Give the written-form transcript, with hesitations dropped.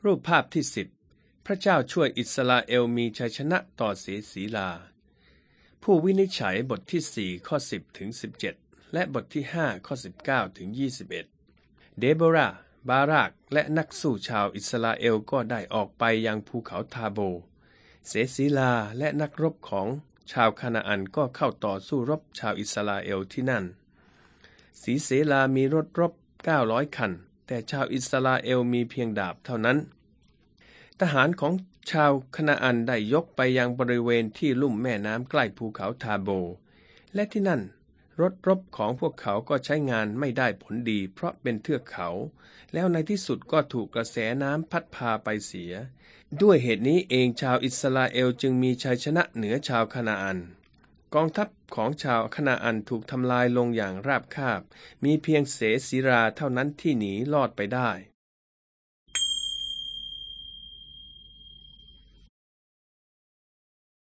รูปภาพที่10พระเจ้าช่วยอิสราเอลมีชัยชนะต่อเสสีลาผู้วินิจฉัยบทที่4ข้อ10ถึง17และบทที่5ข้อ19ถึง21เดโบราห์บารักและนักสู้ชาวอิสราเอลก็ได้ออกไปยังภูเขาทาโบเสสีลาและนักรบของชาวคานาอันก็เข้าต่อสู้รบชาวอิสราเอลที่นั่นสีเสลามีรถรบ900คันแต่ชาวอิสราเอลมีเพียงดาบเท่านั้นทหารของชาวคานาอันได้ยกไปยังบริเวณที่ลุ่มแม่น้ำใกล้ภูเขาทาโบและที่นั่นรถรบของพวกเขาก็ใช้งานไม่ได้ผลดีเพราะเป็นเทือกเขาแล้วในที่สุดก็ถูกกระแสน้ำพัดพาไปเสียด้วยเหตุนี้เองชาวอิสราเอลจึงมีชัยชนะเหนือชาวคานาอันกองทัพของชาวคานาอันถูกทำลายลงอย่างราบคาบมีเพียงเสสีราเท่านั้นที่หนีรอดไปได้